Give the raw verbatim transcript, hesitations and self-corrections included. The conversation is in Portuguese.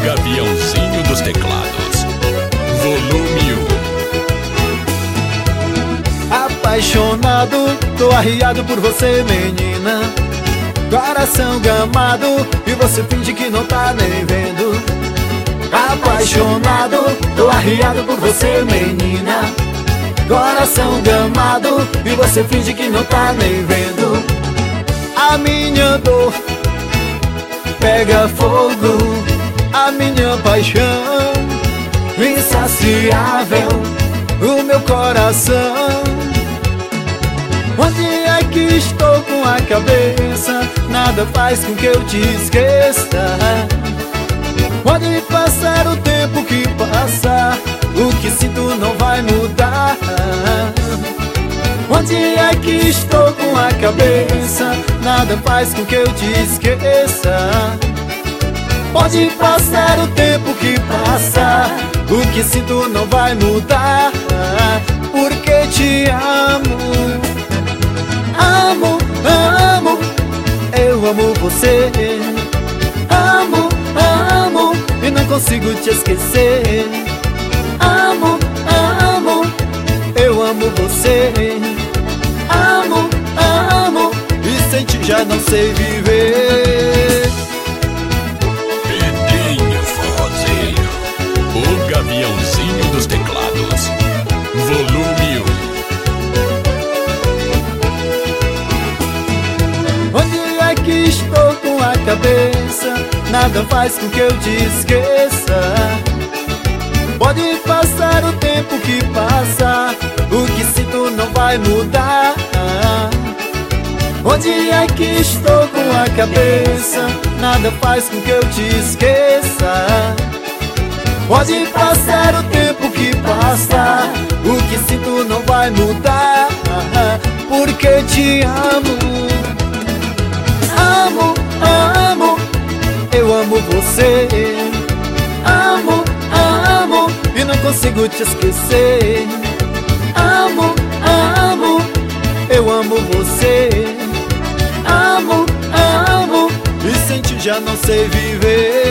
Gaviãozinho dos teclados, volume um. Apaixonado, tô arriado por você, menina. Coração gamado, e você finge que não tá nem vendo. Apaixonado, tô arriado por você, menina. Coração gamado, e você finge que não tá nem vendo. A minha dor pega fogo, a minha paixão insaciável, o meu coração. Onde é que estou com a cabeça? Nada faz com que eu te esqueça. Pode passar o tempo que passar, o que sinto não vai mudar. Onde é que estou com a cabeça? Nada faz com que eu te esqueça. Pode passar o tempo que passar, o que sinto não vai mudar. Porque te amo, amo, amo, eu amo você. Amo, amo, e não consigo te esquecer. Amo, amo, eu amo você. Amo, amo, e sem ti já não sei viver. Pedrinho Forrozeiro, o Gaviãozinho dos teclados, volume um. Onde é que estou com a cabeça? Nada faz com que eu te esqueça. Pode passar o tempo que passa, o que sinto não vai mudar. Onde é que estou com a cabeça? Nada faz com que eu te esqueça. Pode passar o tempo que passa, o que sinto não vai mudar. Porque te amo, amo, amo, eu amo você. Amo, amo, e não consigo te esquecer. Amo, amo, eu amo você. Amo, amo, e sem ti já não sei viver.